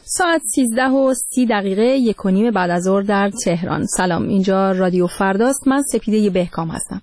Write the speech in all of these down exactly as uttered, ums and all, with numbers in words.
ساعت سیزده و سی دقیقه یک و نیم بعد از ظهر در تهران. سلام، اینجا رادیو فرداست. من سپیده بهکام هستم.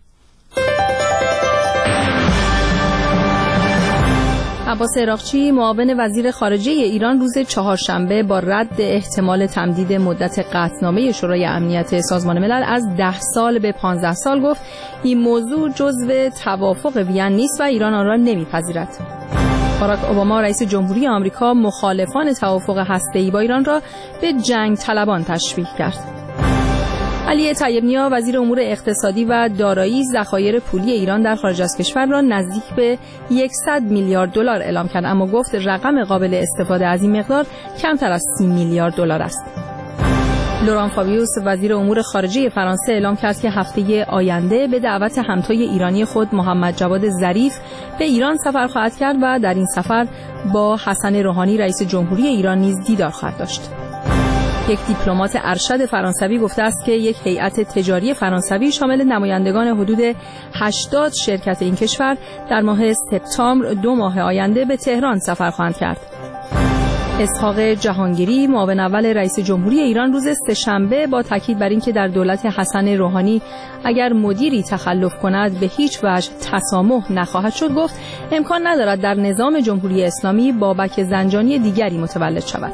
عباس عراقچی معاون وزیر خارجه ایران روز چهارشنبه با رد احتمال تمدید مدت قطعنامه شورای امنیت سازمان ملل از ده سال به پانزده سال گفت این موضوع جزو توافق وین نیست و ایران آن را نمیپذیرد. باراک اوباما رئیس جمهوری آمریکا مخالفان توافق هسته‌ای با ایران را به جنگ طلبان تشبیه کرد. علی طیب نیا وزیر امور اقتصادی و دارایی ذخایر پولی ایران در خارج از کشور را نزدیک به صد میلیارد دلار اعلام کرد، اما گفت رقم قابل استفاده از این مقدار کمتر از سی میلیارد دلار است. لوران فابیوس وزیر امور خارجه فرانسه اعلام کرد که هفته آینده به دعوت همتای ایرانی خود محمد جواد ظریف به ایران سفر خواهد کرد و در این سفر با حسن روحانی رئیس جمهوری ایران نیز دیدار خواهد داشت. یک دیپلمات ارشد فرانسوی گفته است که یک هیئت تجاری فرانسوی شامل نمایندگان حدود هشتاد شرکت این کشور در ماه سپتامبر دو ماه آینده به تهران سفر خواهند کرد. اسحاق جهانگیری معاون اول رئیس جمهوری ایران روز سه‌شنبه با تاکید بر اینکه در دولت حسن روحانی اگر مدیری تخلف کند به هیچ وجه تسامح نخواهد شد گفت امکان ندارد در نظام جمهوری اسلامی بابک زنجانی دیگری متولد شود.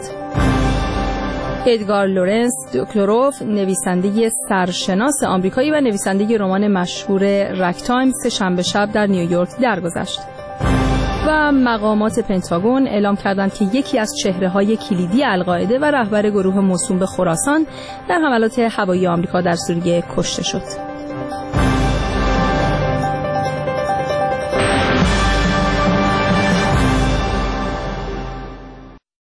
ادگار لورنس دوکلوروف نویسنده سرشناس آمریکایی و نویسنده رمان مشهور رک تایم سه‌شنبه شب در نیویورک درگذشت. و مقامات پنتاگون اعلام کردند که یکی از چهره‌های کلیدی القاعده و رهبر گروه موسوم به خراسان در حملات هوایی آمریکا در سوریه کشته شد.